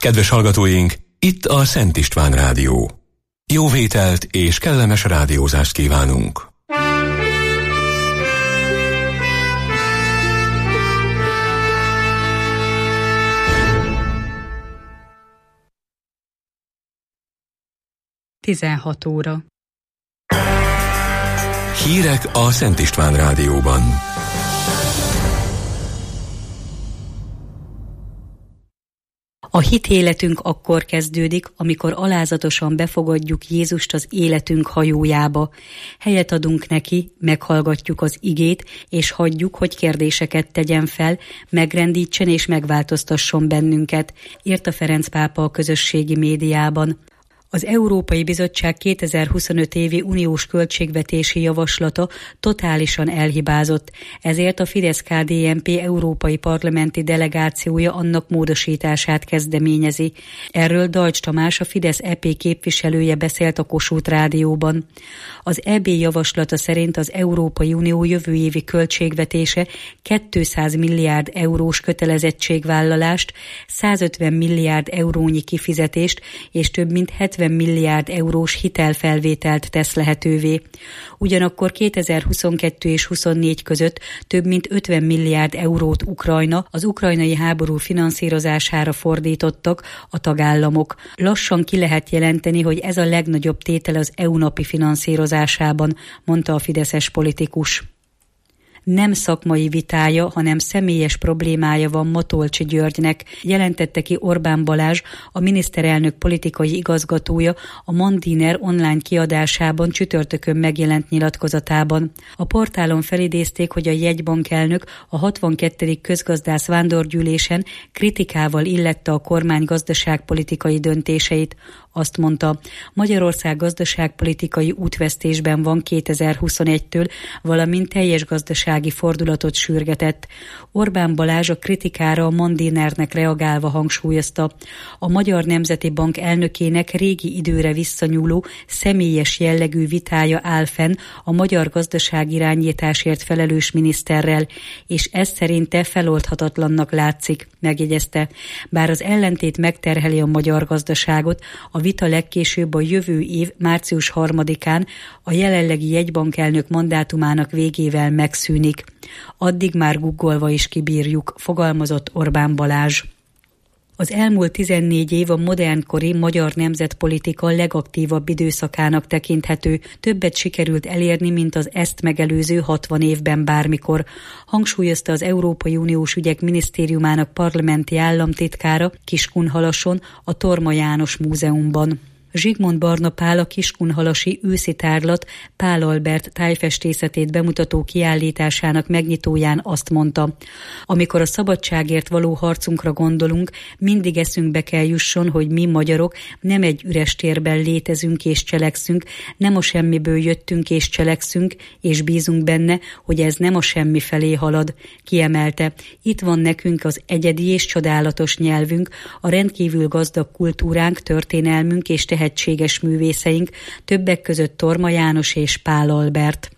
Kedves hallgatóink, itt a Szent István Rádió. Jó vételt és kellemes rádiózást kívánunk! Tizenhat óra. Hírek a Szent István Rádióban. A hitéletünk akkor kezdődik, amikor alázatosan befogadjuk Jézust az életünk hajójába. Helyet adunk neki, meghallgatjuk az igét, és hagyjuk, hogy kérdéseket tegyen fel, megrendítsen és megváltoztasson bennünket, írta Ferenc pápa a közösségi médiában. Az Európai Bizottság 2025 évi uniós költségvetési javaslata totálisan elhibázott, ezért a Fidesz-KDNP európai parlamenti delegációja annak módosítását kezdeményezi. Erről Deutsch Tamás, a Fidesz EP képviselője beszélt a Kossuth Rádióban. Az EB javaslata szerint az Európai Unió jövő évi költségvetése 200 milliárd eurós kötelezettségvállalást, 150 milliárd eurónyi kifizetést és több mint 70 milliárd eurós hitelfelvételt tesz lehetővé. Ugyanakkor 2022 és 24 között több mint 50 milliárd eurót Ukrajna, az ukrajnai háború finanszírozására fordítottak a tagállamok. Lassan ki lehet jelenteni, hogy ez a legnagyobb tétel az EU napi finanszírozásában, mondta a fideszes politikus. Nem szakmai vitája, hanem személyes problémája van Matolcsy Györgynek, jelentette ki Orbán Balázs, a miniszterelnök politikai igazgatója a Mandiner online kiadásában csütörtökön megjelent nyilatkozatában. A portálon felidézték, hogy a jegybankelnök a 62. közgazdász vándorgyűlésen kritikával illette a kormány gazdaságpolitikai döntéseit. Azt mondta, Magyarország gazdaságpolitikai útvesztésben van 2021-től, valamint teljes gazdasági fordulatot sürgetett. Orbán Balázs a kritikára a Mandinernek reagálva hangsúlyozta. A Magyar Nemzeti Bank elnökének régi időre visszanyúló, személyes jellegű vitája áll fenn a magyar gazdaságirányításért felelős miniszterrel, és ez szerinte feloldhatatlannak látszik, megjegyezte. Bár az ellentét megterheli a magyar gazdaságot, a vita legkésőbb a jövő év március 3-án a jelenlegi jegybankelnök mandátumának végével megszűnik. Addig már guggolva is kibírjuk, fogalmazott Orbán Balázs. Az elmúlt 14 év a modernkori magyar nemzetpolitika legaktívabb időszakának tekinthető, többet sikerült elérni, mint az ezt megelőző 60 évben bármikor, hangsúlyozta az Európai Uniós Ügyek Minisztériumának parlamenti államtitkára Kiskunhalason, a Torma János Múzeumban. Zsigmond Barna Pál, a kiskunhalasi őszi tárlat Pál Albert tájfestészetét bemutató kiállításának megnyitóján azt mondta: amikor a szabadságért való harcunkra gondolunk, mindig eszünkbe kell jusson, hogy mi magyarok nem egy üres térben létezünk és cselekszünk, nem a semmiből jöttünk és cselekszünk, és bízunk benne, hogy ez nem a semmi felé halad. Kiemelte, itt van nekünk az egyedi és csodálatos nyelvünk, a rendkívül gazdag kultúránk, történelmünk és tehetséges művészeink, többek között Torma János és Pál Albert.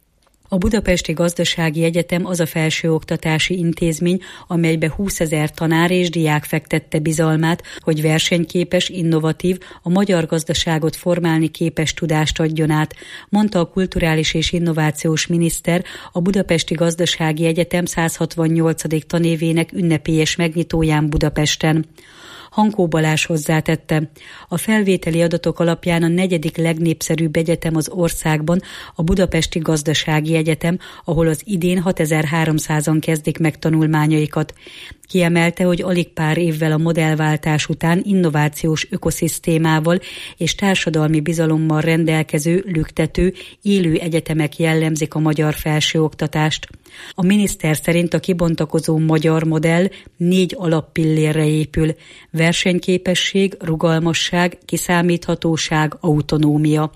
A Budapesti Gazdasági Egyetem az a felsőoktatási intézmény, amelybe 20 000 tanár és diák fektette bizalmát, hogy versenyképes, innovatív, a magyar gazdaságot formálni képes tudást adjon át, mondta a kulturális és innovációs miniszter a Budapesti Gazdasági Egyetem 168. tanévének ünnepélyes megnyitóján Budapesten. Hankó Balázs hozzátette, a felvételi adatok alapján a 4. legnépszerűbb egyetem az országban a Budapesti Gazdasági Egyetem, ahol az idén 6300-an kezdik meg tanulmányaikat. Kiemelte, hogy alig pár évvel a modellváltás után innovációs ökoszisztémával és társadalmi bizalommal rendelkező, lüktető, élő egyetemek jellemzik a magyar felsőoktatást. A miniszter szerint a kibontakozó magyar modell 4 alappillérre épül: versenyképesség, rugalmasság, kiszámíthatóság, autonómia.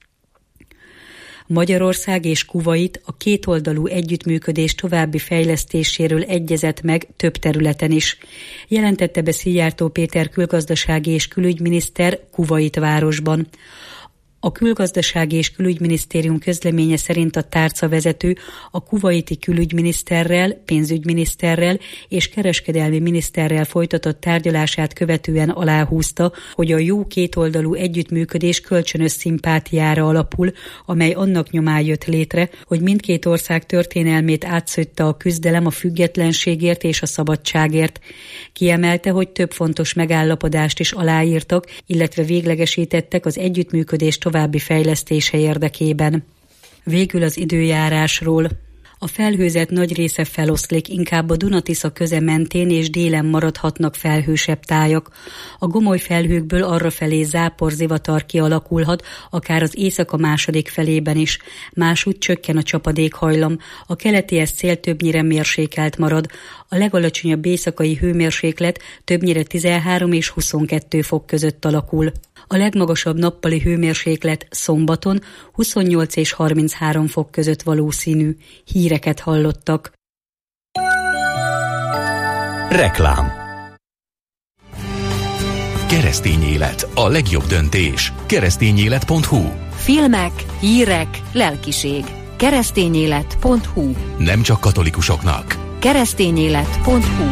Magyarország és Kuvait a kétoldalú együttműködés további fejlesztéséről egyezett meg több területen is. Jelentette be Szijjártó Péter külgazdasági és külügyminiszter Kuvait városban. A Külgazdasági és Külügyminisztérium közleménye szerint a tárcavezető a kuvaiti külügyminiszterrel, pénzügyminiszterrel és kereskedelmi miniszterrel folytatott tárgyalását követően aláhúzta, hogy a jó kétoldalú együttműködés kölcsönös szimpátiára alapul, amely annak nyomán jött létre, hogy mindkét ország történelmét átszőtte a küzdelem a függetlenségért és a szabadságért. Kiemelte, hogy több fontos megállapodást is aláírtak, illetve véglegesítettek az együttműködés további fejlesztése érdekében. Végül az időjárásról. A felhőzet nagy része feloszlik, inkább a Duna-Tisza köze mentén és délen maradhatnak felhősebb tájak. A gomoly felhőkből arrafelé záporzivatar kialakulhat, akár az éjszaka második felében is. Másútt csökken a csapadékhajlam. A keletihez cél többnyire mérsékelt marad. A legalacsonyabb éjszakai hőmérséklet többnyire 13 és 22 fok között alakul. A legmagasabb nappali hőmérséklet szombaton 28 és 33 fok között valószínű. Híreket hallottak. Reklám. Keresztény élet, a legjobb döntés. Keresztényélet.hu. Filmek, hírek, lelkiség. Keresztényélet.hu. Nem csak katolikusoknak. Keresztényélet.hu.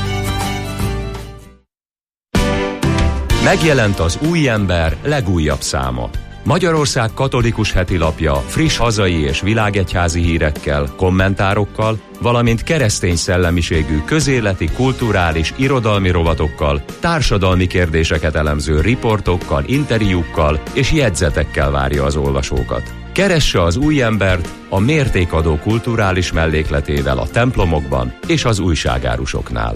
Megjelent az Új Ember legújabb száma. Magyarország katolikus hetilapja friss hazai és világegyházi hírekkel, kommentárokkal, valamint keresztény szellemiségű közéleti, kulturális, irodalmi rovatokkal, társadalmi kérdéseket elemző riportokkal, interjúkkal és jegyzetekkel várja az olvasókat. Keresse az Új Embert a mértékadó kulturális mellékletével a templomokban és az újságárusoknál.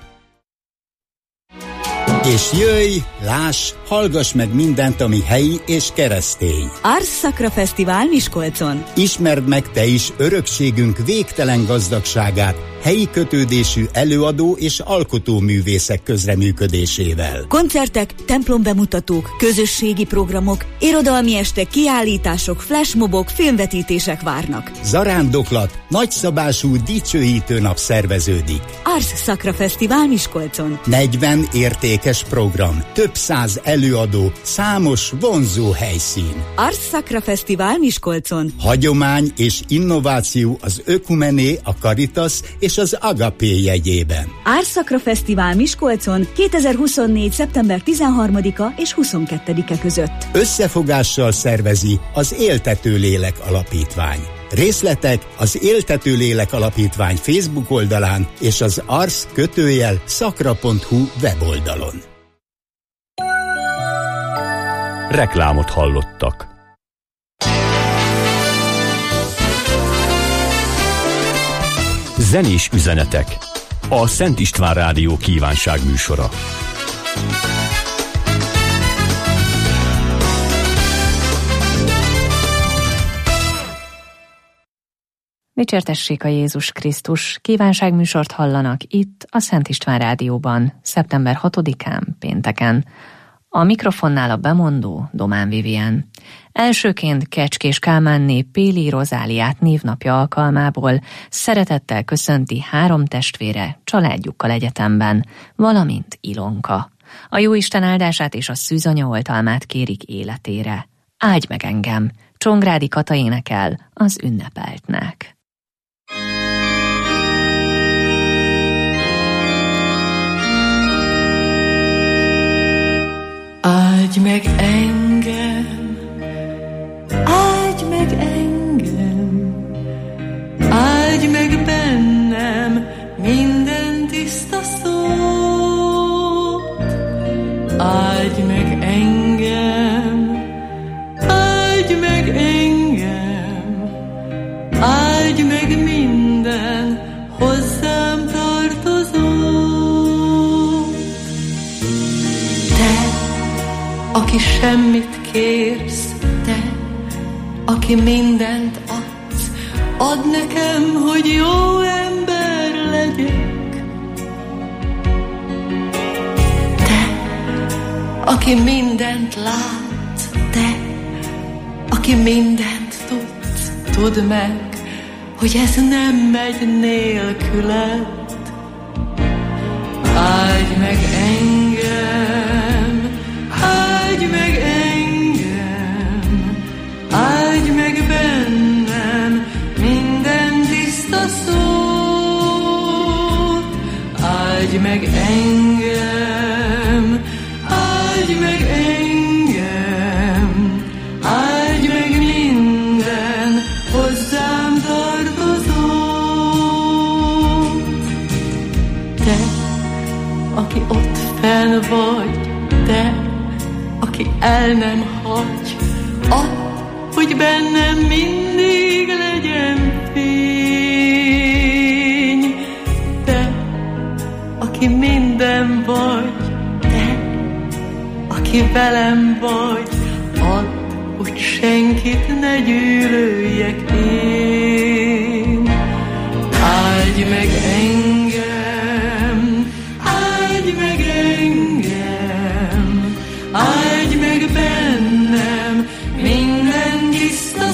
És jöjj, láss, hallgass meg mindent, ami helyi és keresztény. Ars Sacra Fesztivál Miskolcon. Ismerd meg te is örökségünk végtelen gazdagságát helyi kötődésű előadó és alkotóművészek közreműködésével. Koncertek, templom-bemutatók, közösségi programok, irodalmi estek, kiállítások, flashmobok, filmvetítések várnak. Zarándoklat, nagyszabású dicsőítő nap szerveződik. Ars Sacra Fesztivál Miskolcon. 40 értékes program, több száz előadó, számos vonzó helyszín. Ars Sacra Fesztivál Miskolcon. Hagyomány és innováció az Ökumené, a Caritas és az Agapé jegyében. Ars Sacra Fesztivál Miskolcon 2024. szeptember 13-a és 22-e között. Összefogással szervezi az Éltető Lélek Alapítvány. Részletek az Éltető Lélek Alapítvány Facebook oldalán és az ars-sacra.hu weboldalon. Reklámot hallottak. Zenés üzenetek. A Szent István Rádió kívánságműsora. Dicsértessék a Jézus Krisztus! Kívánságműsort hallanak itt a Szent István Rádióban, szeptember 6-án, pénteken. A mikrofonnál a bemondó Domán Vivien. Elsőként Kecskés Kálmánné Péli Rozáliát névnapja alkalmából szeretettel köszönti 3 testvére családjukkal egyetemben, valamint Ilonka. A Jóisten áldását és a szűzanya oltalmát kérik életére. Áldj meg engem! Csongrádi Kata énekel az ünnepeltnek. Áldj meg engem, áldj meg engem, áldj meg bennem minden tiszta szót. Áldj meg engem, áldj meg engem, áldj meg minden hozzám tartozót. Te, aki semmit kérsz, te, aki mindent adsz, add nekem, hogy jó ember legyek. Te, aki mindent lát, te, aki mindent tudsz, tudd meg, hogy ez nem megy nélküled. Áldj meg engem, áldj meg engem, áldj meg engem, áldj meg engem, áldj meg minden hozzám tartozót. Te, aki ott fenn vagy, te, aki el nem hagy, add, hogy bennem mindig legyen fény. Te, aki minden vagy, te, aki velem vagy, add, hogy senkit ne gyűlöljek én. Áldj meg engem, áldj meg engem, áldj meg bennem minden tiszta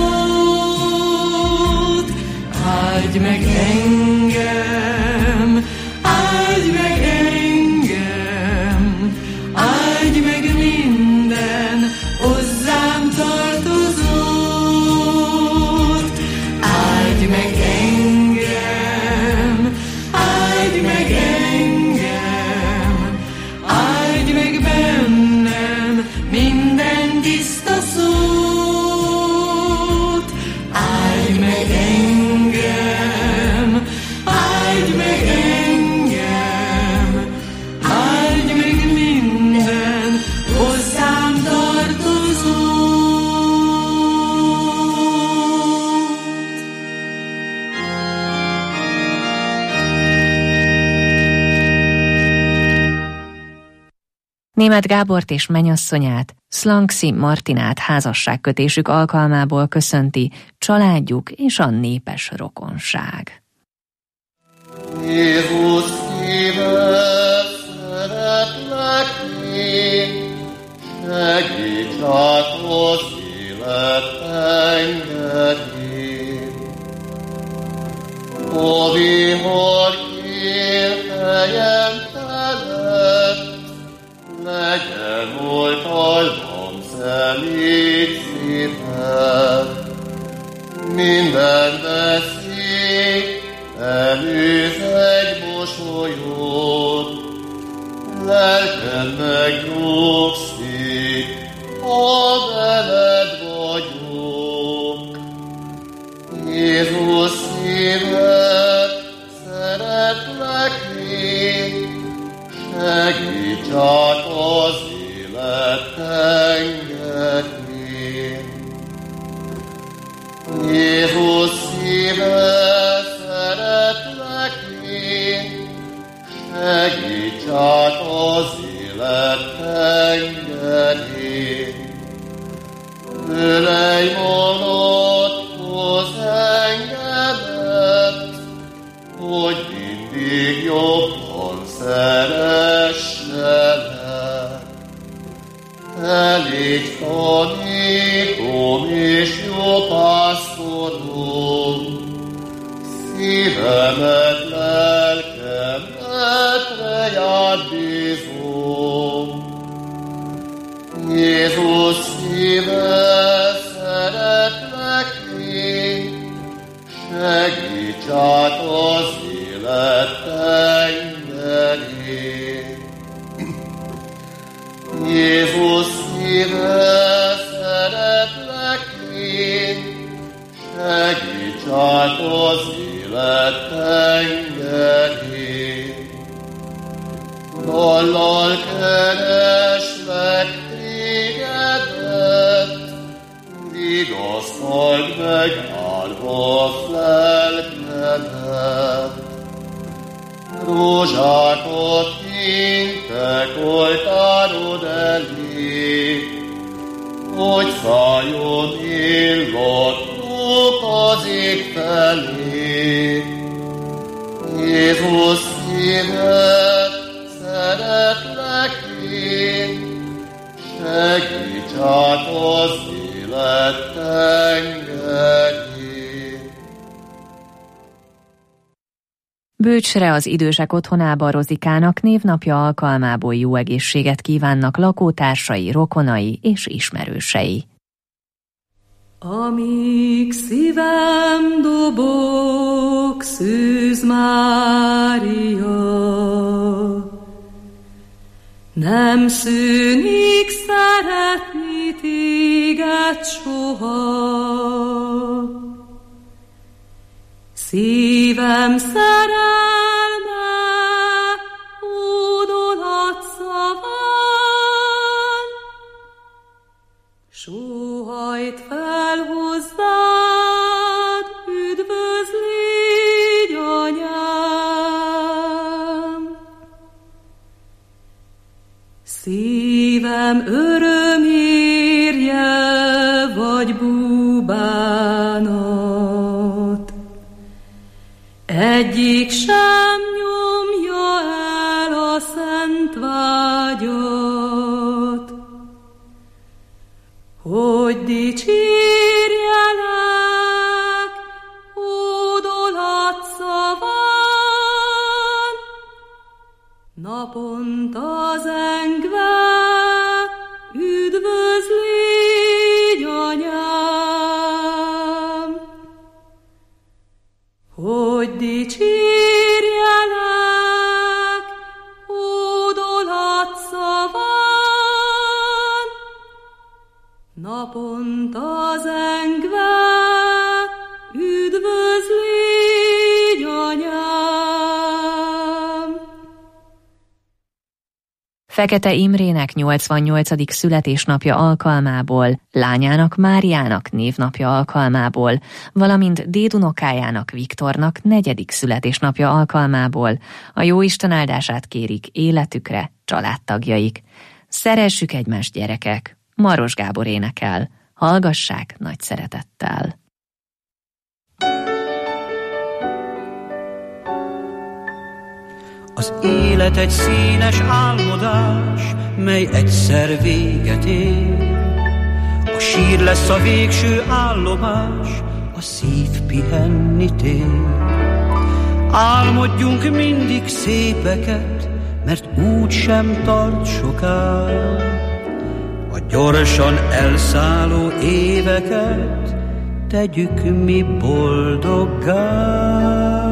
szót. Áldj meg engem, áldj meg engem, áldj meg minden hozzám tartozót. Áldj meg engem, áldj meg engem, áldj meg bennem minden tiszta szót. Áldj meg engem, áldj meg engem, áldj meg minden hozzám tartozót. Németh Gábort és mennyasszonyát, Szlanksy Martinát házasságkötésük alkalmából köszönti családjuk és a népes rokonság. Jézus szíve, szeretlek én, segíts át az élet tengerén. O vihar kér helyen telett, legyen oltalmam szemét szíved. Minden veszély előz egy mosolyod, lelkem megnyugszik, ha veled vagyok. Jézus szíved, szeretlek én, segíts át az élet tengerén. Jézus szíved, szeretlek én, segíts át az élet tengerén. Ölej magadhoz engemet, hogy mindig jobban szeresselek. Elég tanítom és jó pásztorom, szívemet, lelkemet rejád bízom. Jézus szíve, szeretlek én, segíts át az élet tengerén. Jézus szíve, szeretlek én, segíts át az élet tengerén. Dallal kereslek tégedet, vigasztald meg árva lelkedet. Rózsákat intek oltárod elé, hogy szálljon illatuk az ég felé. Jézus szíved, szeretlek én, segíts át az élet tengerén. Bőcsre, az idősek otthonába Rozikának névnapja alkalmából jó egészséget kívánnak lakótársai, rokonai és ismerősei. Amíg szívem dobog, Szűz Mária, nem szűnik szeretni téged soha. Szívem szerelme hódolat szaván, sóhajt fel hozzád, üdvözlégy, anyám. Szívem örömérje vagy búbánat, egyik sem nyomja el a szent vágyat, hogy dicsérjelek hódolat szaván, naponta zengve üdvözlégy, anyám, hogy dicsérjelek hódolat szaván, naponta zengve üdvözlégy, anyám. Fekete Imrének 88. születésnapja alkalmából, lányának Máriának névnapja alkalmából, valamint dédunokájának Viktornak 4. születésnapja alkalmából a Jóisten áldását kérik életükre családtagjaik. Szeressük egymást, gyerekek! Maros Gábor énekel. Hallgassák nagy szeretettel! Az élet egy színes álmodás, mely egyszer véget ér. A sír lesz a végső állomás, a szív pihenni tér. Álmodjunk mindig szépeket, mert úgy sem tart soká. A gyorsan elszálló éveket tegyük mi boldoggá.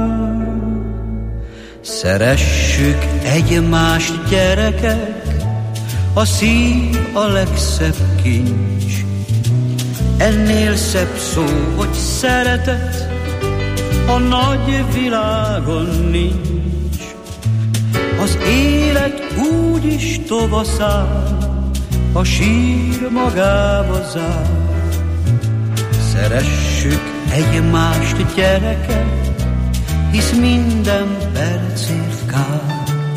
Szeressük egymást, gyerekek, a szív a legszebb kincs. Ennél szebb szó, hogy szeretet, a nagy világon nincs. Az élet úgy is tovaszáll, a sír magába zár. Szeressük egymást, gyerekek, hisz minden percért kár.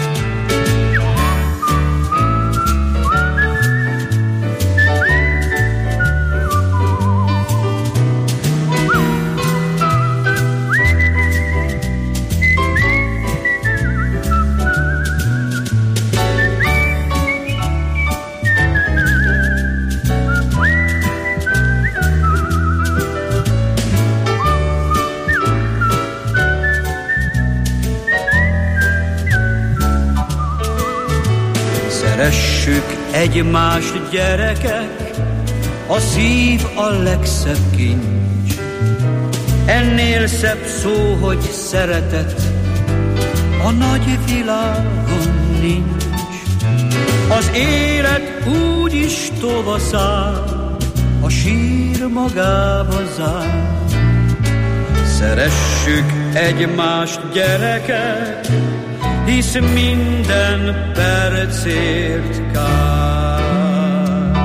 Szeressük egymást, gyerekek, a szív a legszebb kincs. Ennél szebb szó, hogy szeretet, a nagy világon nincs. Az élet úgy is tovaszáll, a sír magába zár. Szeressük egymást, gyerekek, hisz minden percért kár.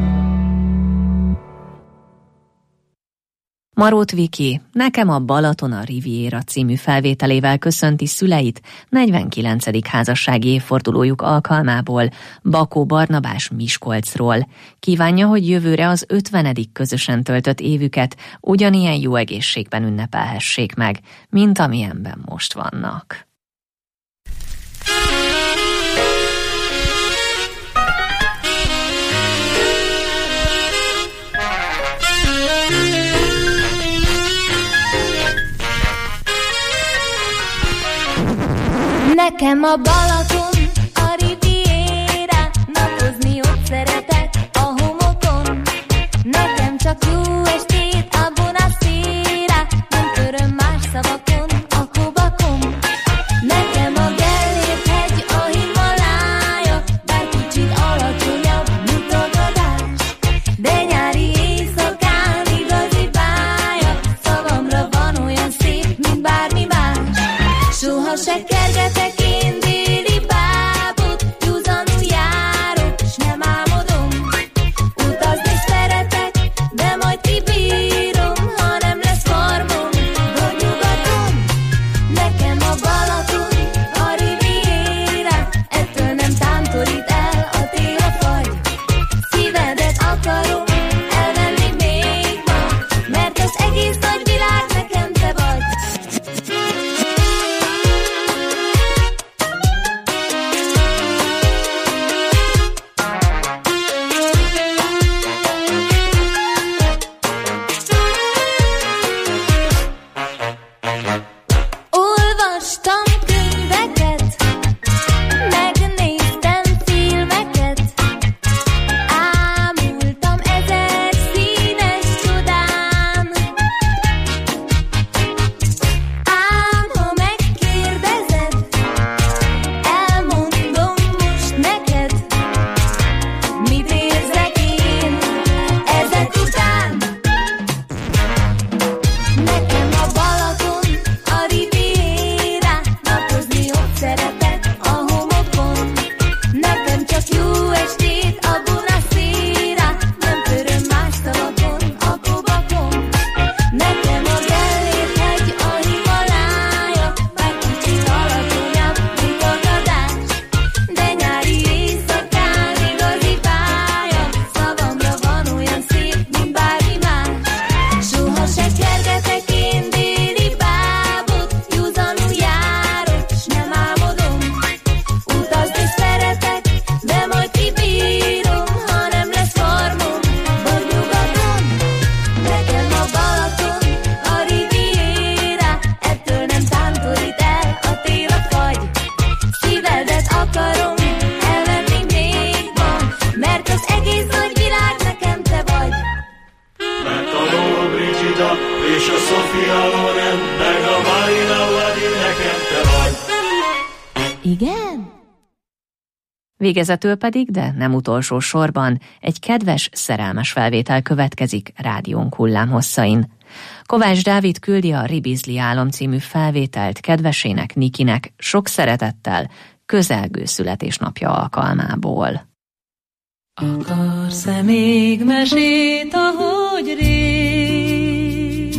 Marót Viki nekem a Balaton a Riviera című felvételével köszönti szüleit 49. házassági évfordulójuk alkalmából Bakó Barnabás Miskolcról. Kívánja, hogy jövőre az 50. közösen töltött évüket ugyanilyen jó egészségben ünnepelhessék meg, mint amilyenben most vannak. Nekem a Balaton, a Riviera, napozni ott szeretek a homokon. Nekem csak jó esték Soha se kergetek én déli bábot, józanul járok, s nem álmodom. Utazni szeretek, de majd kibírom, ha nem lesz farmom, vagy nyugaton. Nekem a Balaton, a Riviera, ettől nem tántorít el a tél a fagy. Szívedet akarom elvenni még ma, mert az egész nagy világ nekem te vagy. Olvastam könyveket, megnéztem filmeket, ámultam ezer színes csodán. Ám ha megkérdezed, elmondom most neked, mit érzek én ezek után. Nekem a Balaton, a Riviera, napozni ott szeretek a homokon. Nekem csak jó estét a Bonacera, nem töröm más szavakon a Kobakon. Nekem a Gellért-hegy, a Himalája, bár kicsit alacsonyabb, mint a Gadás, de nyári éjszakán igazi pálya, szavamra van olyan szép, mint bármi más. Soha se kergetek én déli bábot, józanul járok, s nem álmodom. Utazni szeretek, de majd kibírom, ha nem lesz farmom, vagy nyugaton. Nekem a Balaton, a Riviera, ettől nem tántorít el a tél a fagy. Szívedet akarom elvenni még ma, mert az egész nagy világ nekem te vagy. Mert a Ló Brigida és a Sofia Loren, meg a Marina Vladi nekem te vagy. Igen? Végezetül pedig, de nem utolsó sorban, egy kedves, szerelmes felvétel következik rádiónk hullámhosszain. Kovács Dávid küldi a Ribizli álom című felvételt kedvesének, Nikinek sok szeretettel, közelgő születésnapja alkalmából. Akarsz-e még mesét, ahogy rég?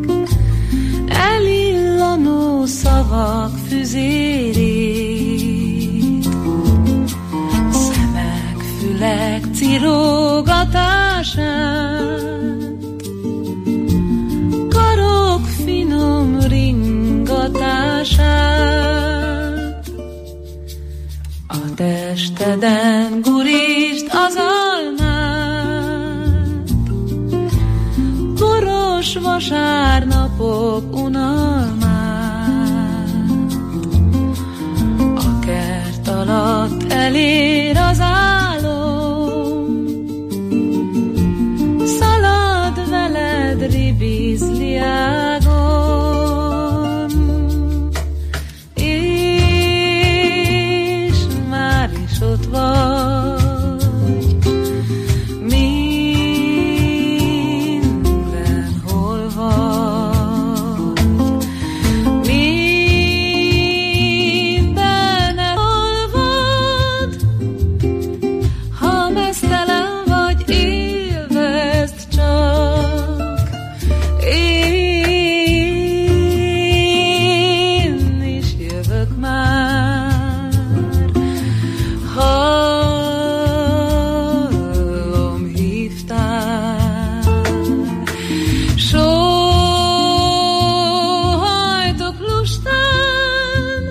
Elillanó szavak füzérét, szemek, fülek cirógatását, karok finom ringatását. A testeden gurítsd az almát, boros vasárnapok unalmát. A kert alatt elér az álom, szalad veled Ribizli ágon. Ott vagy, mindenhol vagy, mindenhol vagy. Ha meztelen vagy, élvezd csak, én is jövök már. Hallom, hívtál, sóhajtok lustán,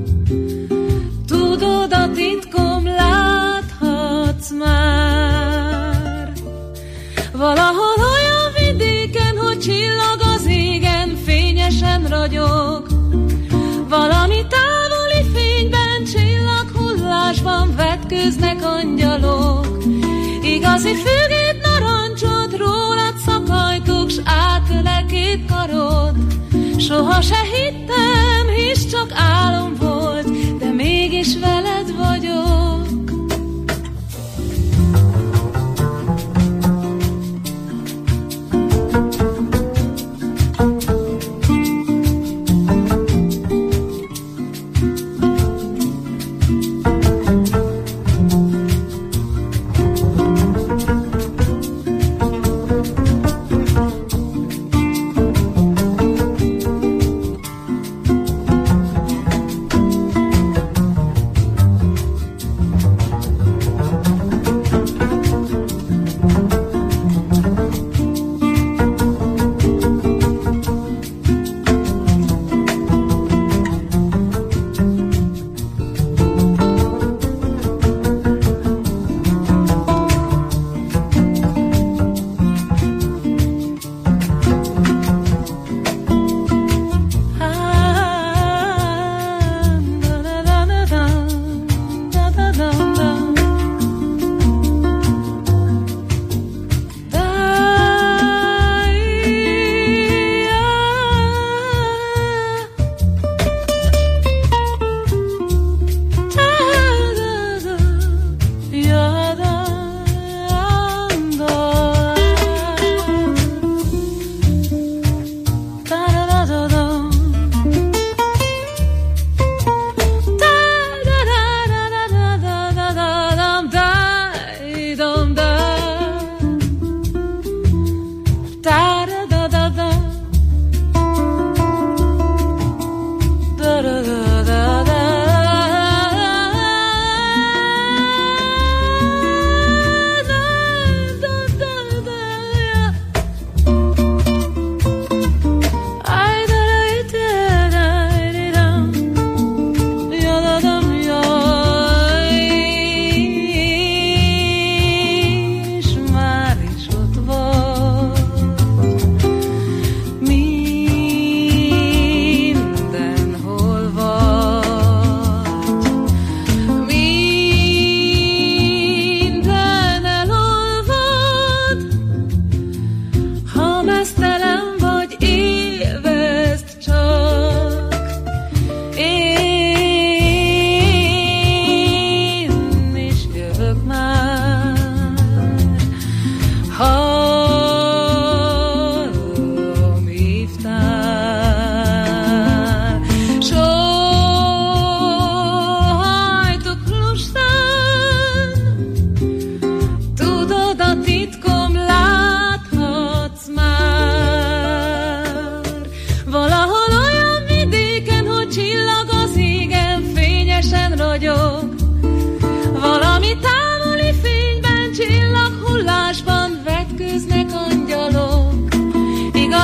tudod a titkom, láthatsz már. Valahol olyan vidéken, hogy csillag az égen, fényesen ragyog, valami távoli fényben, csillaghullásban vetkőznek angyalok. Igazi fügét narancsot, rólad szakajtok, s átölel két karod. Soha se hittem, hisz csak álom volt, de mégis veled vagyok.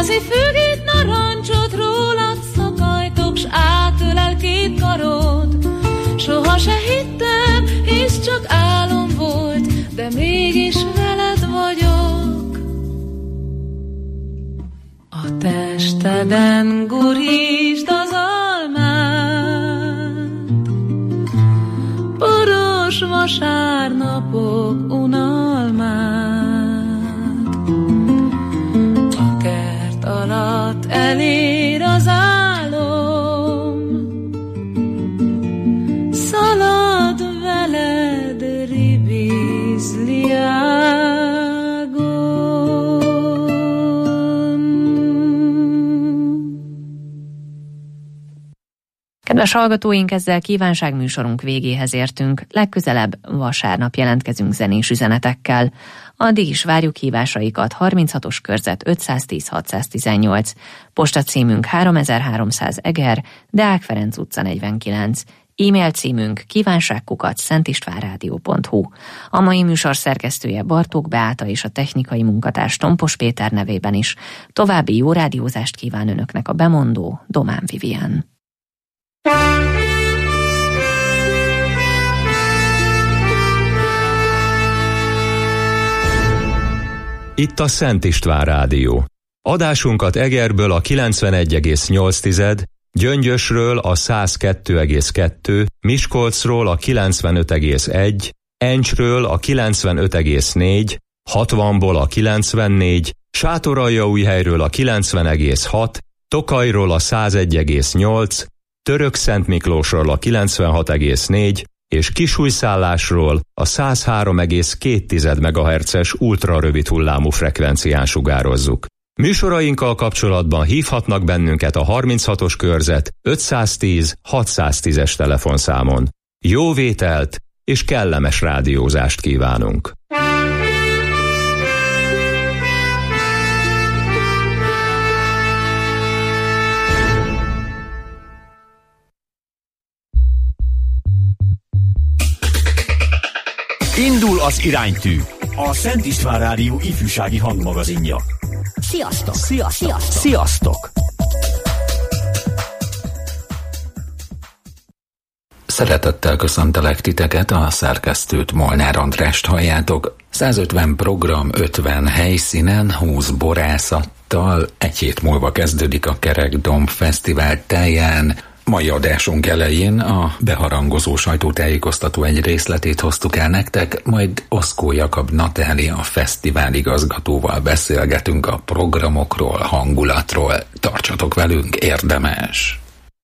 Igazi fügét, narancsot rólad szakajtok, s átölel két karod. Soha se hittem, hisz csak álom volt, de mégis veled vagyok. A testeden gurítsd az almát, poros vasárnapok unalmát. A kert alatt elér az álom, szalad veled ribizli Kedves hallgatóink, ezzel kívánságműsorunk végéhez értünk. Legközelebb vasárnap jelentkezünk zenés üzenetekkel. Addig is várjuk hívásaikat. 36-os körzet 510 618. Postacímünk 3300 Eger, Deák Ferenc utca 49. E-mail címünk kívánság@szentistvánradio.hu. A mai műsor szerkesztője Bartók Beáta és a technikai munkatárs Tompos Péter nevében is. További jó rádiózást kíván önöknek a bemondó Domán Vivien. Itt a Szent István Rádió. Adásunkat Egerből a 91,8, Gyöngyösről a 102,2, Miskolcról a 95,1, Encsről a 95,4, 60-ból a 94, Sátoraljaújhelyről a 90,6, Tokajról a 101,8, Törökszentmiklósról a 96,4 és Kisújszállásról a 103,2 MHz-es ultrarövid hullámú frekvencián sugározzuk. Műsorainkkal kapcsolatban hívhatnak bennünket a 36-os körzet 510 610-es telefonszámon. Jó vételt és kellemes rádiózást kívánunk! Indul az iránytű, a Szent István Rádió ifjúsági hangmagazinja. Sziasztok! Sziasztok! Sziasztok! Szeretettel köszöntelek titeket, a szerkesztőt, Molnár Andrást halljátok. 150 program, 50 helyszínen, 20 borászattal. Egy hét múlva kezdődik a Kerekdomb Fesztivál táján. Mai adásunk elején a beharangozó sajtótájékoztató egy részletét hoztuk el nektek, majd Oszkó Jakab Natália, a fesztivál igazgatóval beszélgetünk a programokról, hangulatról. Tartsatok velünk, érdemes!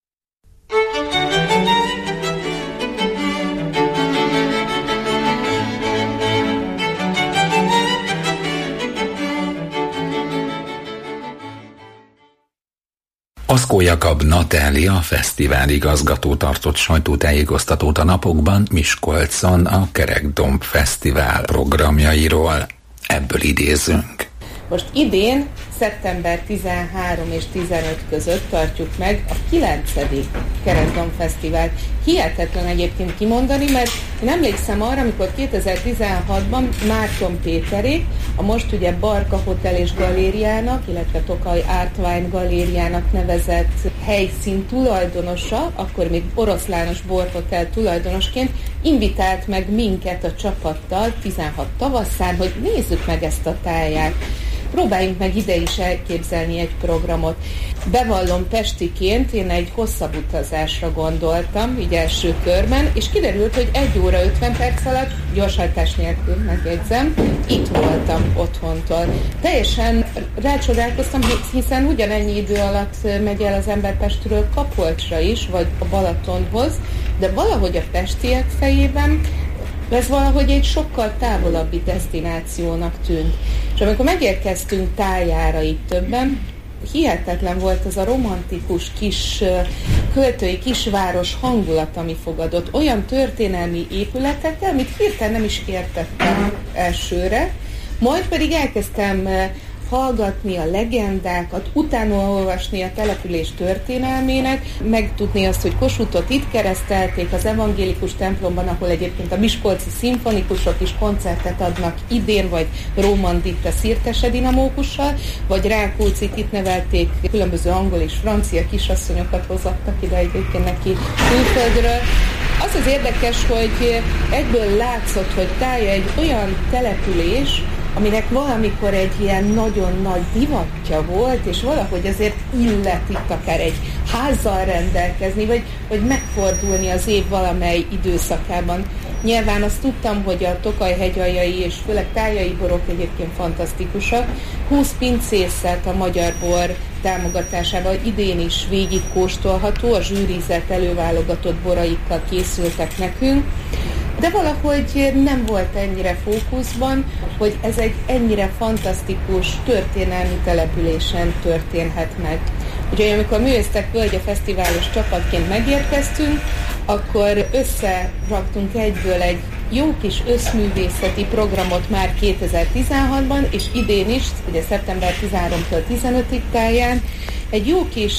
Oszkó Jakab Natália, fesztivál igazgató tartott sajtótájékoztatót a napokban Miskolcon a Kerekdomb Fesztivál programjairól. Ebből idézünk. Most idén, szeptember 13 és 15 között tartjuk meg a 9. Kerekdomb Fesztivált. Hihetetlen egyébként kimondani, mert én emlékszem arra, amikor 2016-ban Márton Péterék, a most ugye Barka Hotel és Galériának, illetve Tokaj Art Wine Galériának nevezett helyszín tulajdonosa, akkor még Oroszlános Borhotel tulajdonosként invitált meg minket a csapattal 16 tavaszán, hogy nézzük meg ezt a táját. Próbáljunk meg ide is elképzelni egy programot. Bevallom, pestiként én egy hosszabb utazásra gondoltam, így első körben, és kiderült, hogy 1 óra 50 perc alatt, gyorshajtás nélkül, megjegyzem, itt voltam otthontól. Teljesen rácsodálkoztam, hiszen ugyanennyi idő alatt megy el az ember Pestről Kapolcsra is, vagy a Balatonhoz, de valahogy a pestiek fejében ez valahogy egy sokkal távolabbi desztinációnak tűnt. És amikor megérkeztünk tájára itt többen, hihetetlen volt az a romantikus kis költői kisváros hangulat, ami fogadott. Olyan történelmi épületekkel, amit hirtelen nem is értettem elsőre, majd pedig elkezdtem hallgatni a legendákat, utána olvasni a település történelmének, megtudni azt, hogy Kossuthot itt keresztelték az evangélikus templomban, ahol egyébként a miskolci szimfonikusok is koncertet adnak idén, vagy Róman Ditte Szirtese dinamókussal, vagy Rákóczit itt nevelték, különböző angol és francia kisasszonyokat hozattak ide egyébként neki külföldről. Az az érdekes, hogy egyből látszott, hogy Tája egy olyan település, aminek valamikor egy ilyen nagyon nagy divatja volt, és valahogy azért illet itt akár egy házzal rendelkezni, vagy megfordulni az év valamely időszakában. Nyilván azt tudtam, hogy a Tokaj-hegyaljai és főleg tájai borok egyébként fantasztikusak. 20 pincészet a magyar bor támogatásával idén is végig kóstolható, a zsűrizett előválogatott boraikkal készültek nekünk, de valahogy nem volt ennyire fókuszban, hogy ez egy ennyire fantasztikus történelmi településen történhet meg. Ugye amikor Művésztek Völgye fesztiválos csapatként megérkeztünk, akkor összeraktunk egyből egy jó kis összművészeti programot már 2016-ban, és idén is, ugye szeptember 13-től 15-ig Táján, egy jó kis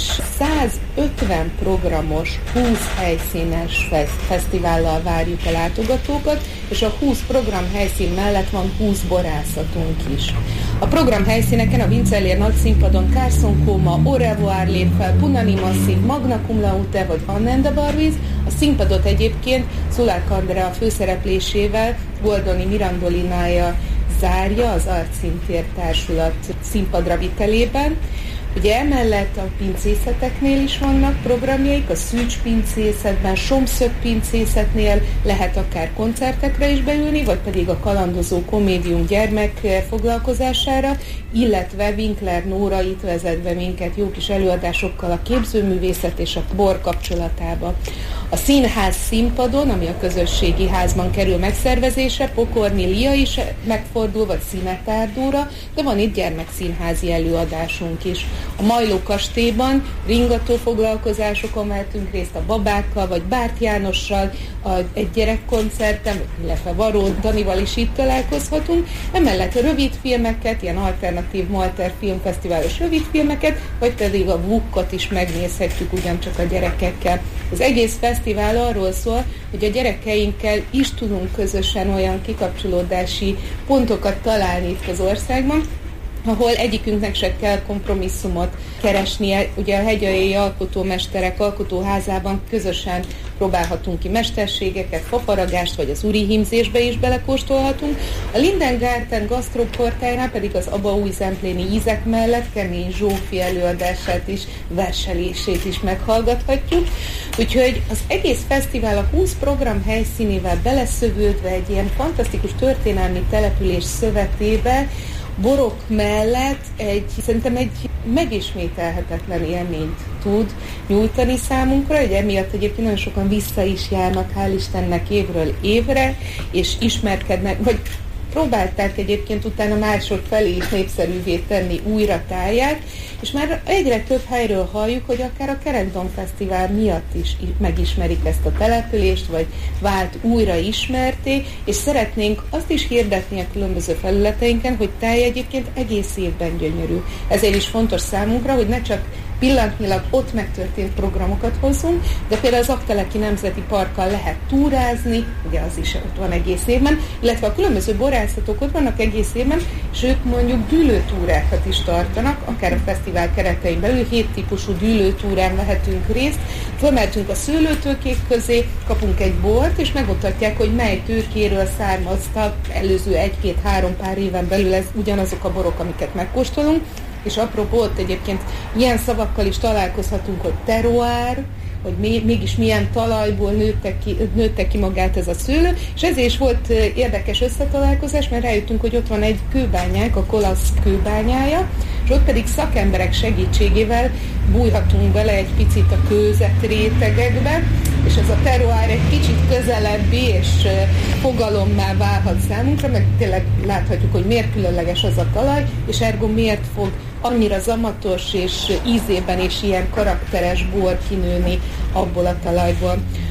150 programos, 20 helyszínes fesztivállal várjuk a látogatókat, és a 20 programhelyszín mellett van 20 borászatunk is. A programhelyszíneken a Vincellér nagyszínpadon Carson Koma, Au revoir lép fel, Punani Masszív, Magna Cum Laude vagy Anna and the Barbies. A színpadot egyébként Szulák Andrea főszereplésével Goldoni Mirandolinája zárja az Arcszíntér Társulat színpadra vitelében. Ugye emellett a pincészeteknél is vannak programjaik, a Szűcs pincészetben, Somszög pincészetnél lehet akár koncertekre is beülni, vagy pedig a Kalandozó Komédium gyermek foglalkozására, illetve Winkler Nóra itt vezet be minket jó kis előadásokkal a képzőművészet és a bor kapcsolatába. A színház színpadon, ami a közösségi házban kerül megszervezésre, Pokorni Lia is megfordul, vagy Szinetárdóra, de van itt gyermekszínházi előadásunk is. A Majló kastélyban ringató foglalkozásokon vehetünk részt a babákkal, vagy Bárt Jánossal, egy gyerekkoncerten, illetve Varó Danival is itt találkozhatunk. Emellett a rövidfilmeket, ilyen alternatív Malter filmfesztiválos rövidfilmeket, vagy pedig a VUK-ot is megnézhetjük ugyancsak a gyerekekkel. Az egész fesztivál arról szól, hogy a gyerekeinkkel is tudunk közösen olyan kikapcsolódási pontokat találni itt az országban, ahol egyikünknek se kell kompromisszumot keresnie. Ugye a Hegyaljai Alkotómesterek Alkotóházában közösen próbálhatunk ki mesterségeket, faparagást, vagy az uri hímzésbe is belekóstolhatunk. A Lindengarten Gasztroportálnál pedig az Abaúj Zempléni ízek mellett Kemény Zsófi előadását is, verselését is meghallgathatjuk. Úgyhogy az egész fesztivál a 20 program helyszínével beleszövődve egy ilyen fantasztikus történelmi település szövetébe, borok mellett szerintem egy megismételhetetlen élményt tud nyújtani számunkra, hogy emiatt egyébként nagyon sokan vissza is járnak, hál' Istennek évről évre, és ismerkednek, vagy próbálták egyébként utána másodfelé is népszerűvé tenni újra Táját, és már egyre több helyről halljuk, hogy akár a Kerekdom Fesztivál miatt is megismerik ezt a települést, vagy vált újra ismerté, és szeretnénk azt is hirdetni a különböző felületeinken, hogy Táj egyébként egész évben gyönyörű. Ezért is fontos számunkra, hogy ne csak pillanatnyilag ott megtörtént programokat hozzunk, de például az Aggteleki Nemzeti Parkkal lehet túrázni, ugye az is ott van egész évben, illetve a különböző borászatok ott vannak egész évben, és ők mondjuk dűlőtúrákat is tartanak, akár a fesztivál keretein belül, 7 típusú dűlőtúrán vehetünk részt, fölmehetünk a szőlőtőkék közé, kapunk egy bort, és megmutatják, hogy mely tőkéről származtak előző 1-2-3 pár éven belül ez ugyanazok a borok, amiket megkóstolunk. És apropó, ott egyébként ilyen szavakkal is találkozhatunk, hogy terroir, hogy mégis milyen talajból nőtte ki magát ez a szőlő, és ezért is volt érdekes összetalálkozás, mert rájöttünk, hogy ott van egy kőbányánk, a Kolasz kőbányája, és ott pedig szakemberek segítségével bújhatunk bele egy picit a kőzet rétegekbe, és ez a terroir egy kicsit közelebbi és fogalommá válhat számunkra, meg tényleg láthatjuk, hogy miért különleges az a talaj, és ergo miért fog annyira zamatos és ízében és ilyen karakteres bor kinőni abból a talajból.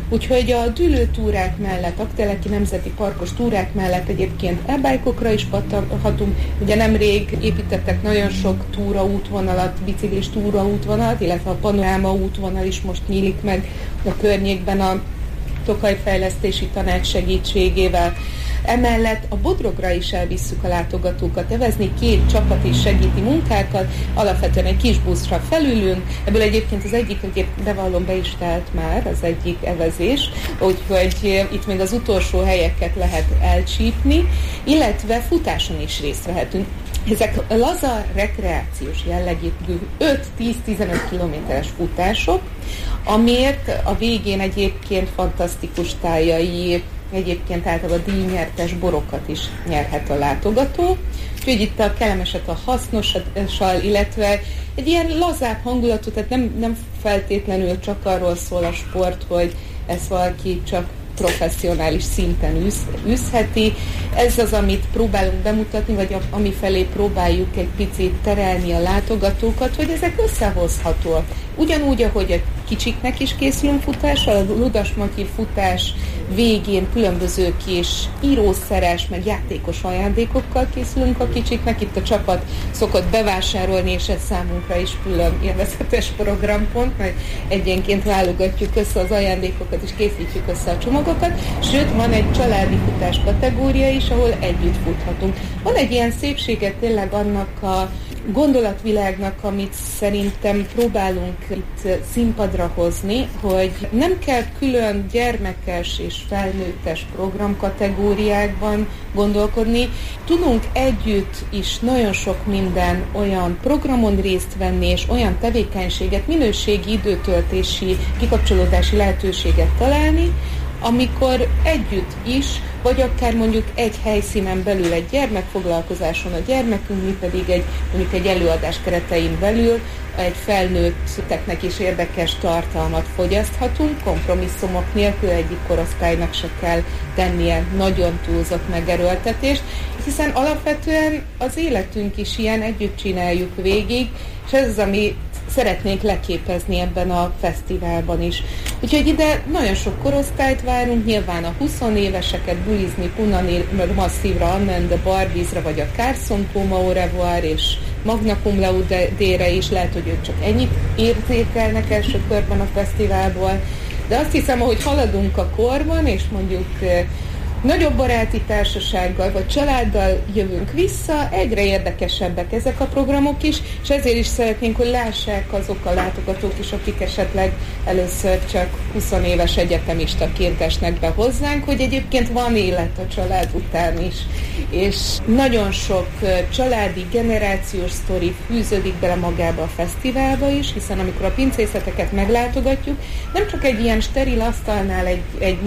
Úgyhogy a dűlőtúrák mellett, Aggteleki Nemzeti Parkos túrák mellett egyébként e-bike-okra is pattoghatunk. Ugye nemrég építettek nagyon sok túraútvonalat, biciklis túraútvonalat, illetve a panoráma útvonal is most nyílik meg a környékben a Tokaj Fejlesztési Tanács segítségével. Emellett a Bodrogra is elvisszük a látogatókat evezni, 2 csapat is segíti munkákat, alapvetően egy kis buszra felülünk, ebből egyébként az egyik, bevallom, be is telt már az egyik evezés, úgyhogy itt még az utolsó helyeket lehet elcsípni, illetve futáson is részt vehetünk. Ezek laza, rekreációs jellegű 5-10-15 kilométeres futások, amiért a végén egyébként fantasztikus tájai, egyébként általában díjnyertes borokat is nyerhet a látogató. Úgyhogy itt a kellemeset a hasznossal, illetve egy ilyen lazább hangulatú, tehát nem feltétlenül csak arról szól a sport, hogy ezt valaki csak professzionális szinten űzheti. Ez az, amit próbálunk bemutatni, vagy ami felé próbáljuk egy picit terelni a látogatókat, hogy ezek összehozhatóak. Ugyanúgy, ahogy a kicsiknek is készülünk futással, a Ludas-Maki futás végén különböző kis írószeres, meg játékos ajándékokkal készülünk a kicsiknek. Itt a csapat szokott bevásárolni, és ez számunkra is külön élvezetes programpont, mert egyenként válogatjuk össze az ajándékokat, és készítjük össze a csomagokat. Sőt, van egy családi futás kategória is, ahol együtt futhatunk. Van egy ilyen szépséget tényleg annak a gondolatvilágnak, amit szerintem próbálunk itt színpadra hozni, hogy nem kell külön gyermekes és felnőttes programkategóriákban gondolkodni. Tudunk együtt is nagyon sok minden olyan programon részt venni, és olyan tevékenységet, minőségi időtöltési, kikapcsolódási lehetőséget találni, amikor együtt is, vagy akár mondjuk egy helyszínen belül egy gyermekfoglalkozáson a gyermekünk, mi pedig mondjuk egy előadás keretein belül egy felnőtteknek is érdekes tartalmat fogyaszthatunk, kompromisszumok nélkül, egyik korosztálynak se kell tennie nagyon túlzott megerőltetést, hiszen alapvetően az életünk is ilyen, együtt csináljuk végig, és ez az, ami szeretnénk leképezni ebben a fesztiválban is. Úgyhogy ide nagyon sok korosztályt várunk, nyilván a 20 éveseket bulizni, punani, masszívra, Amen, de Barbizra, vagy a Carson Poma Au revoir, és Magna Cum Laude-re is, lehet, hogy ők csak ennyit értékelnek első körben a fesztiválból, de azt hiszem, hogy haladunk a korban, és mondjuk nagyobb baráti társasággal vagy családdal jövünk vissza, egyre érdekesebbek ezek a programok is, és ezért is szeretnénk, hogy lássák azok a látogatók is, akik esetleg először csak 20 éves egyetemistaként esnek be hozzánk, hogy egyébként van élet a család után is. És nagyon sok családi, generációs sztori fűződik bele magába a fesztiválba is, hiszen amikor a pincészeteket meglátogatjuk, nem csak egy ilyen steril asztalnál egy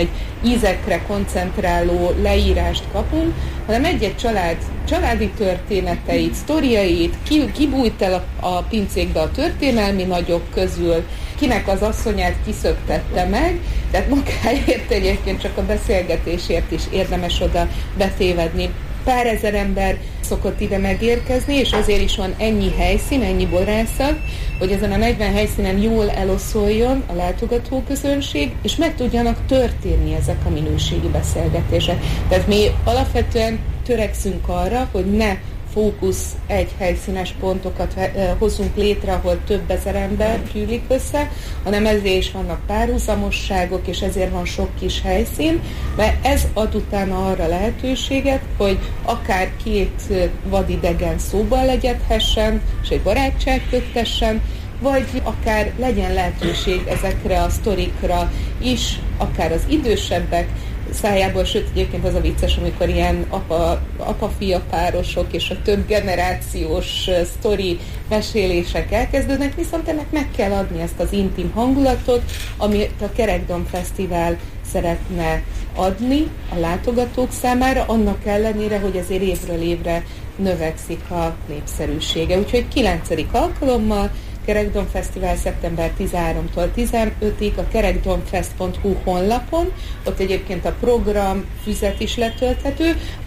ízekre koncentráló leírást kapunk, hanem egy-egy családi történeteit, sztoriait, ki bújt el a pincékbe a történelmi nagyok közül, kinek az asszonyát kiszöktette meg, tehát magáért egyébként csak a beszélgetésért is érdemes oda betévedni. Pár ezer ember szokott ide megérkezni, és azért is van ennyi helyszín, ennyi borászat, hogy ezen a 40 helyszínen jól eloszoljon a látogatóközönség, és meg tudjanak történni ezek a minőségi beszélgetések. Tehát mi alapvetően törekszünk arra, hogy ne fókusz egy helyszínes pontokat hozunk létre, ahol több ezer ember gyűlik össze, hanem ezért is vannak párhuzamosságok, és ezért van sok kis helyszín, mert ez ad utána arra lehetőséget, hogy akár 2 vadidegen szóba legyethessen, és egy barátság köttessen, vagy akár legyen lehetőség ezekre a sztorikra is, akár az idősebbek szájából, sőt egyébként az a vicces, amikor ilyen apa-fia párosok és a több generációs sztori mesélések elkezdődnek, viszont ennek meg kell adni ezt az intim hangulatot, amit a Kerekdom Fesztivál szeretne adni a látogatók számára, annak ellenére, hogy azért évről évre növekszik a népszerűsége. Úgyhogy 9. alkalommal Kerekdom Fesztivál szeptember 13-tól 15-ig a kerekdomfest.hu honlapon, ott egyébként a program füzet is letölthető.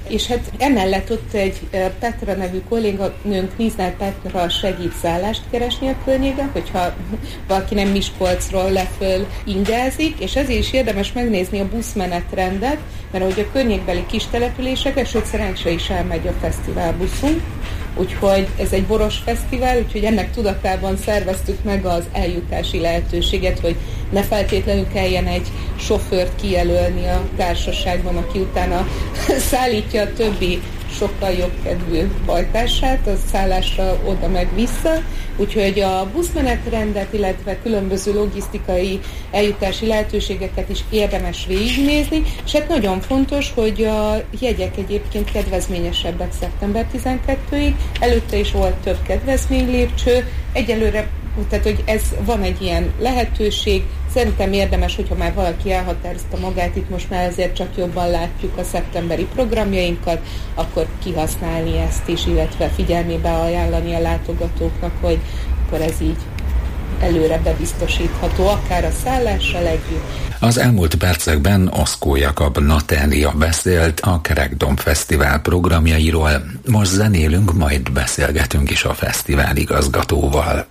És hát emellett ott egy Petra nevű kolléganőnk, Niznár Petra segít szállást keresni a környéken, hogyha valaki nem Miskolcról leföl ingázik, és ezért is érdemes megnézni a buszmenetrendet, mert ahogy a környékbeli kis településekre, sőt szerencsére is elmegy a fesztiválbuszunk, úgyhogy ez egy boros fesztivál, úgyhogy ennek tudatában szerveztük meg az eljutási lehetőséget, hogy ne feltétlenül kelljen egy sofőrt kijelölni a társaságban, aki utána szállítja a többi sokkal jobb kedvű bajtársát, a szállásra oda meg vissza, úgyhogy a buszmenetrendet, illetve különböző logisztikai eljutási lehetőségeket is érdemes végignézni, és hát nagyon fontos, hogy a jegyek egyébként kedvezményesebbek szeptember 12-ig, előtte is volt több kedvezménylépcső, egyelőre, tehát hogy ez van egy ilyen lehetőség, szerintem érdemes, hogyha már valaki elhatározta magát, itt most már azért csak jobban látjuk a szeptemberi programjainkat, akkor kihasználni ezt is, illetve figyelmébe ajánlani a látogatóknak, hogy akkor ez így előre bebiztosítható, akár a szállással együtt. Az elmúlt percekben Oszkó Jakab Natália beszélt a Kerekdomb Fesztivál programjairól. Most zenélünk, majd beszélgetünk is a fesztivál igazgatóval.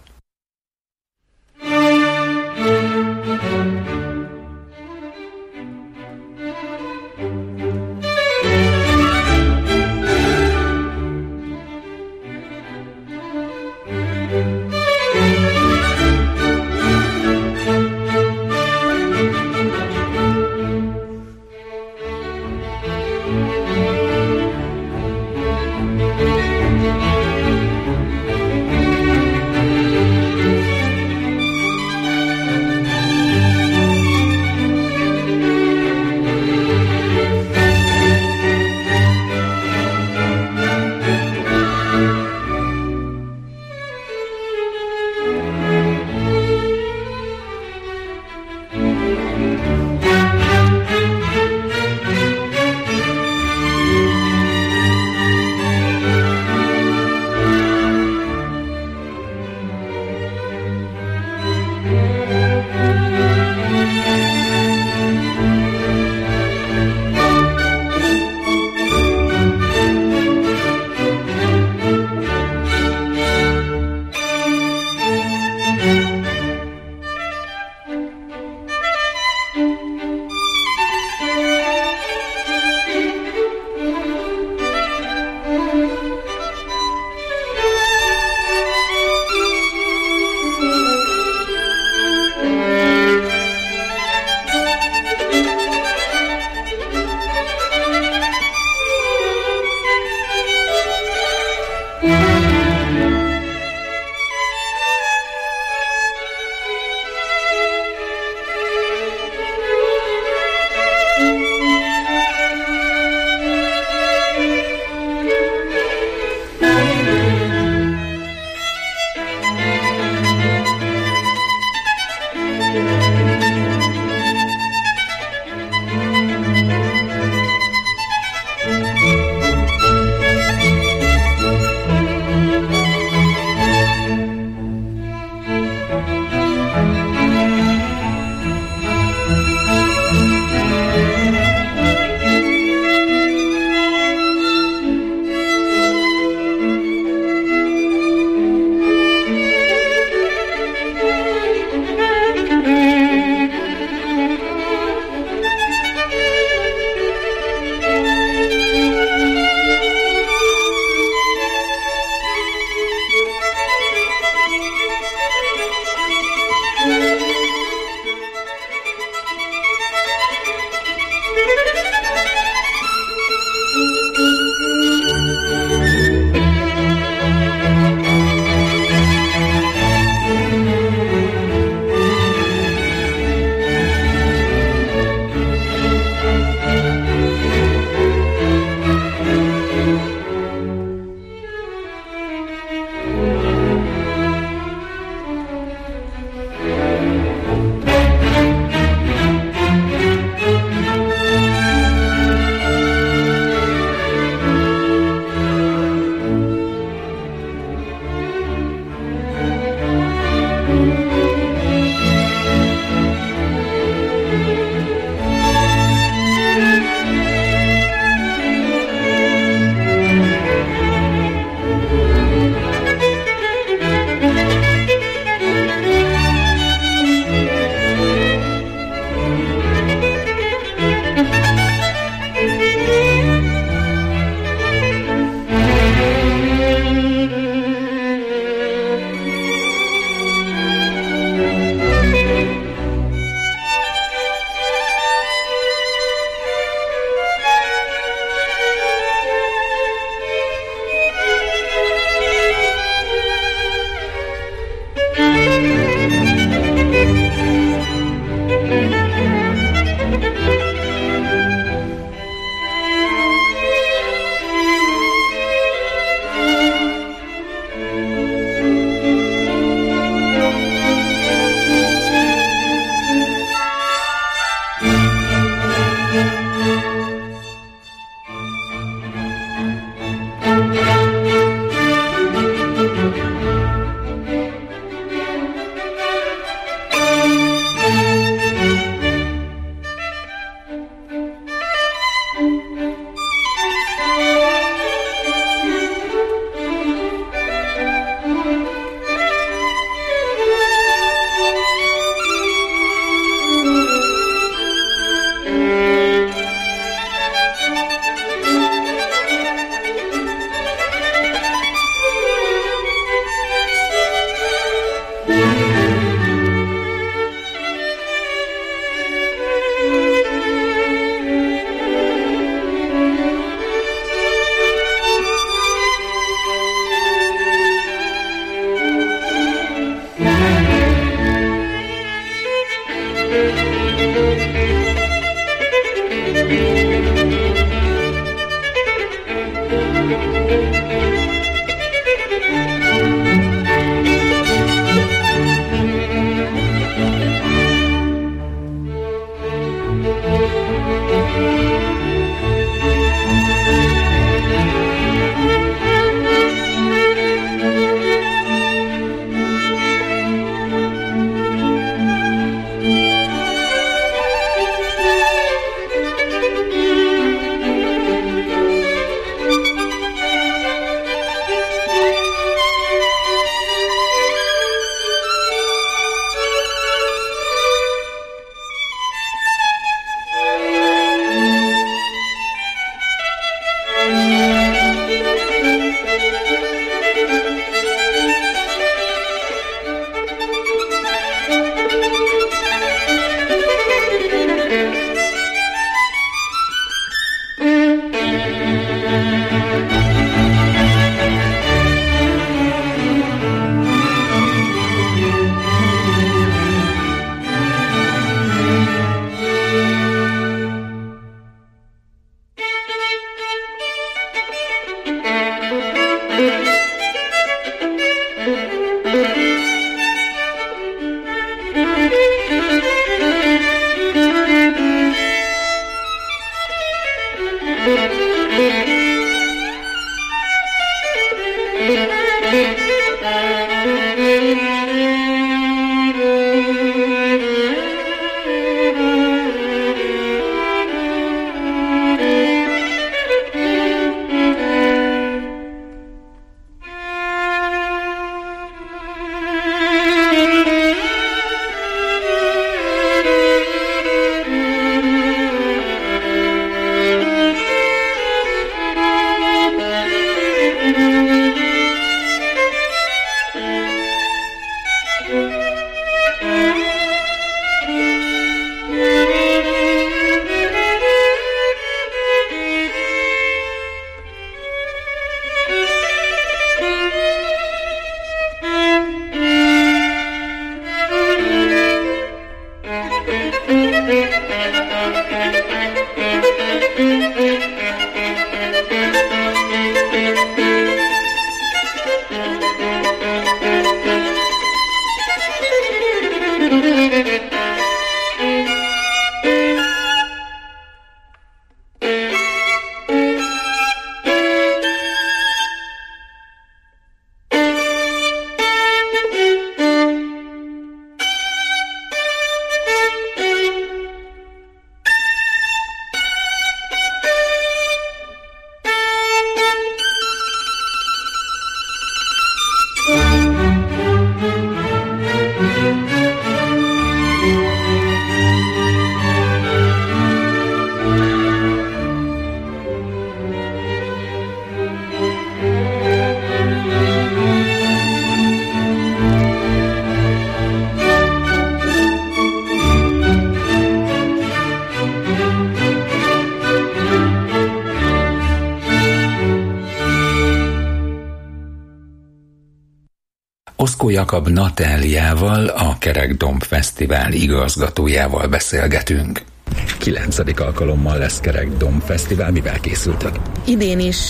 Oszkó Jakab Natáliával, a Kerekdomb Fesztivál igazgatójával beszélgetünk. 9. alkalommal lesz Kerekdomb Fesztivál, mivel készültek? Idén is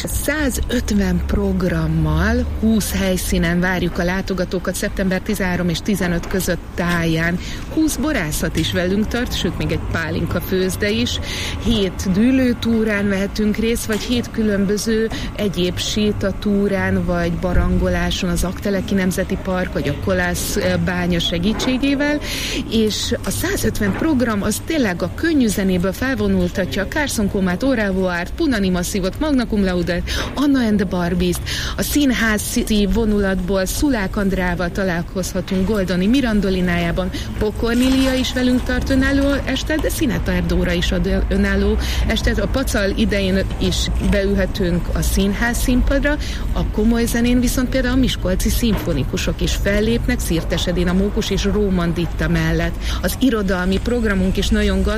150 programmal, 20 helyszínen várjuk a látogatókat szeptember 13 és 15 között táján. 20 borászat is velünk tart, sőt még egy pálinka főzde is. 7 dűlőtúrán vehetünk részt, vagy 7 különböző egyéb sétatúrán, vagy barangoláson az Aggteleki Nemzeti Park, vagy a Kolász bánya segítségével. És a 150 program az tényleg a könnyű zenéből felvonultatja a Carson Comát, Oravoárt, Punani Masszívot, Magna Cum Laude, Anna and the Barbies-t. A színházi vonulatból Szulák Andrával találkozhatunk Goldoni Mirandolinájában, Pokornilia is velünk tart önálló estet, de Szineta Erdóra is ad önálló estet. A Pacal idején is beülhetünk a színház színpadra, a komoly zenén viszont például a miskolci szimfonikusok is fellépnek, Szirtes Edina Mókus és Róman Ditta mellett. Az irodalmi programunk is nagyon gazdag, ott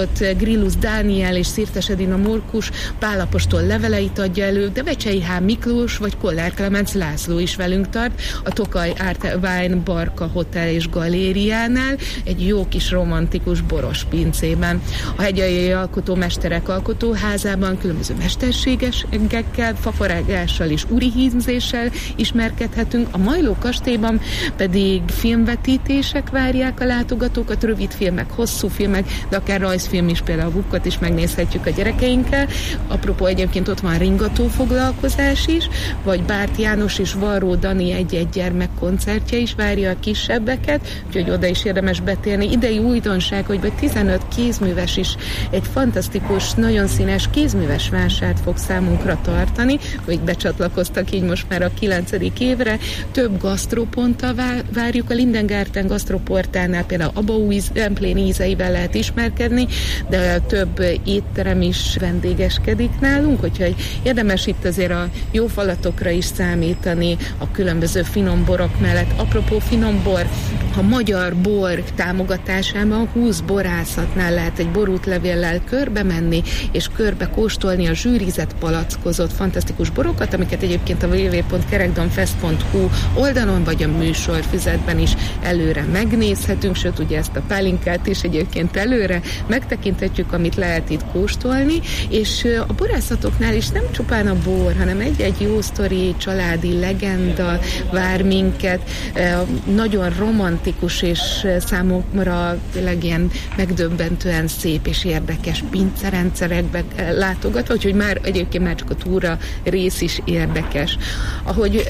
Tóth Grillus Dániel és Szirtes Edina Mórkus Pál apostol leveleit adja elő, de Vecsei H. Miklós vagy Kollár Klemenc László is velünk tart a Tokaj Art Wine Barka Hotel és Galériánál, egy jó kis romantikus boros pincében. A Hegyaljai Alkotómesterek Alkotóházában különböző mesterségekkel, fafarágással és urihímzéssel ismerkedhetünk. A Majló kastélyban pedig filmvetítések várják a látogatókat, rövid filmek, hosszú filmek, de akár rajzfilm is, például a Vukkot is megnézhetjük a gyerekeinkkel. Apropó, egyébként ott van ringató foglalkozás is, vagy Bárt János és Varró Dani egy-egy gyermekkoncertje is várja a kisebbeket, úgyhogy oda is érdemes betérni. Idei újdonság, hogy 15 kézműves is egy fantasztikus, nagyon színes kézműves vásárt fog számunkra tartani, hogy becsatlakoztak így most már a 9. évre. Több gasztroponttal várjuk, a Lindengarten gasztroportálnál például Abaúj Zemplén ízeivel lehet ismerkedni, de több étterem is vendégeskedik nálunk, úgyhogy érdemes itt azért a jó falatokra is számítani a különböző finom borok mellett. Apropó finom bor, a Magyar Bor támogatásában 20 borászatnál lehet egy borútlevéllel körbe menni, és körbe kóstolni a zsűrizett, palackozott fantasztikus borokat, amiket egyébként a www.kerekdomfest.hu oldalon vagy a műsorfüzetben is előre megnézhetünk, sőt ugye ezt a pálinkát is egyébként előre megtekinthetjük, amit lehet itt kóstolni, és a borászatoknál is nem csupán a bor, hanem egy-egy jó sztori, családi legenda vár minket, nagyon romantikus és számomra tényleg ilyen megdöbbentően szép és érdekes pincerendszerekbe látogatva, úgyhogy már egyébként már csak a túra rész is érdekes. Ahogy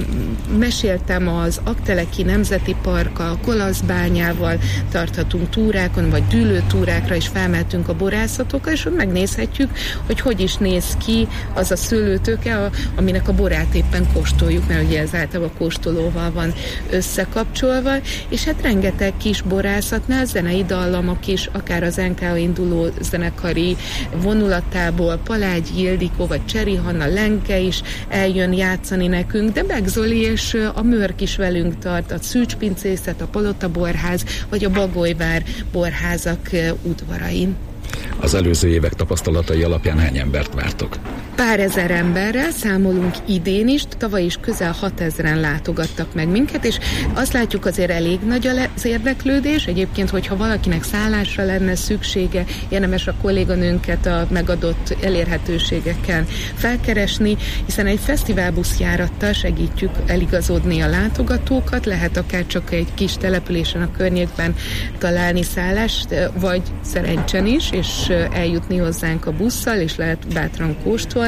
meséltem, az Aggteleki Nemzeti Parkkal, Kolaszbányával tarthatunk túrákon, vagy dűlőtúrákra is felmehetünk a borászatokkal, és megnézhetjük, hogy is néz ki az a szőlőtőke, aminek a borát éppen kóstoljuk, mert ugye ez általában a kóstolóval van összekapcsolva, és hát rengeteg kis borászatnál zenei dallamok is, akár az NK induló zenekari vonulatából Palágy Ildikó vagy Cseri Hanna Lenke is eljön játszani nekünk, de Beg Zoli és a Mörk is velünk tart, a Szűcs Pincészet, a Palota Borház vagy a Bagolyvár borházak udvarain. Az előző évek tapasztalatai alapján hány embert vártok? Pár ezer emberrel számolunk idén is, tavaly is közel 6000-en látogattak meg minket, és azt látjuk, azért elég nagy az érdeklődés. Egyébként, hogyha valakinek szállásra lenne szüksége, érdemes a kolléganőnket a megadott elérhetőségeken felkeresni, hiszen egy fesztiválbuszjárattal segítjük eligazodni a látogatókat, lehet akár csak egy kis településen a környékben találni szállást, vagy szerencsen is, és eljutni hozzánk a busszal, és lehet bátran kóstolni.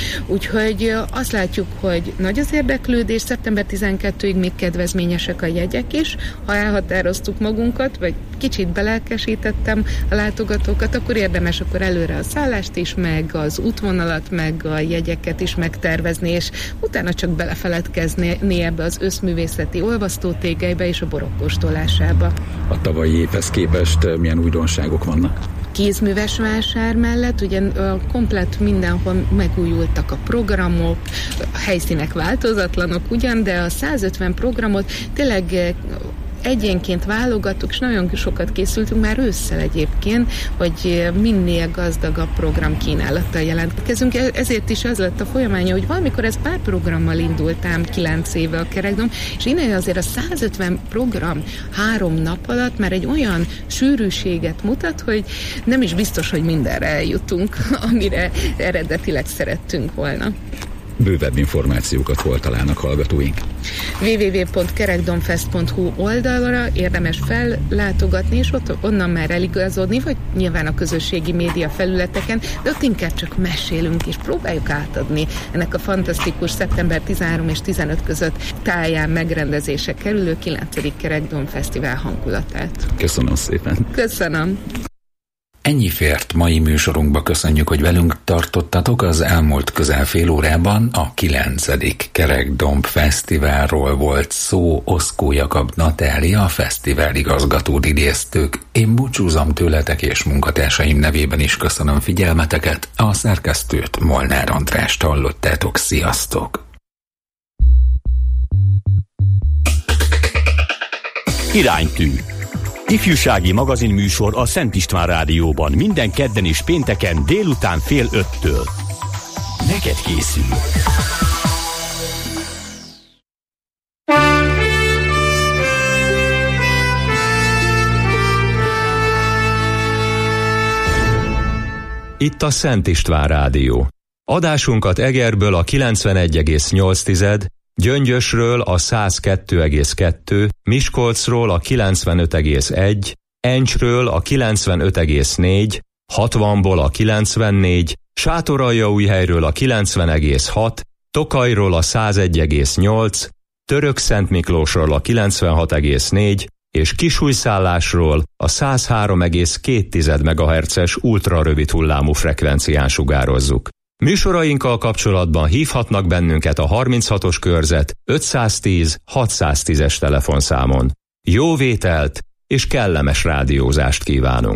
Úgyhogy azt látjuk, hogy nagy az érdeklődés, szeptember 12-ig még kedvezményesek a jegyek is. Ha elhatároztuk magunkat, vagy kicsit belelkesítettem a látogatókat, akkor érdemes akkor előre a szállást is, meg az útvonalat, meg a jegyeket is megtervezni, és utána csak belefeledkezni ebbe az összművészeti olvasztótégelybe és a borok kóstolásába. A tavalyi évhez képest milyen újdonságok vannak? Kézműves vásár mellett ugye komplett mindenhol megújultak a programok, a helyszínek változatlanok ugyan, de a 150 programot tényleg egyénként válogattuk, és nagyon sokat készültünk már ősszel egyébként, hogy minél gazdagabb program kínálattal jelentkezünk. Ezért is az lett a folyamánya, hogy valamikor ez pár programmal indultám 9 éve a Kerekdom, és innen azért a 150 program 3 nap alatt már egy olyan sűrűséget mutat, hogy nem is biztos, hogy mindenre eljutunk, amire eredetileg szerettünk volna. Bővebb információkat hol találnak hallgatóink? www.kerekdomfest.hu oldalra érdemes fellátogatni, és onnan már eligazodni, vagy nyilván a közösségi média felületeken, de ott inkább csak mesélünk, és próbáljuk átadni ennek a fantasztikus szeptember 13 és 15 között táján megrendezése kerülő 9. Kerekdom Fesztivál hangulatát. Köszönöm szépen! Köszönöm! Ennyi fért mai műsorunkba, köszönjük, hogy velünk tartottatok. Az elmúlt közel fél órában a 9. Kerekdomb Fesztiválról volt szó. Oszkó Jakab Natália, a fesztivál igazgatót idéztük. Én búcsúzom tőletek és munkatársaim nevében is köszönöm figyelmeteket. A szerkesztőt, Molnár Andrást hallottátok. Sziasztok! Iránytű. Ifjúsági magazinműsor a Szent István Rádióban minden kedden és pénteken délután 4:30-től. Neked készül. Itt a Szent István Rádió. Adásunkat Egerből a 91,8, Gyöngyösről a 102,2, Miskolcról a 95,1, Encsről a 95,4, 60-ból a 94, Sátoraljaújhelyről a 90,6, Tokajról a 101,8, Törökszentmiklósról a 96,4 és Kisújszállásról a 103,2 MHz-es ultrarövid hullámú frekvencián sugározzuk. Műsorainkkal kapcsolatban hívhatnak bennünket a 36-os körzet 510 610-es telefonszámon. Jó vételt és kellemes rádiózást kívánunk!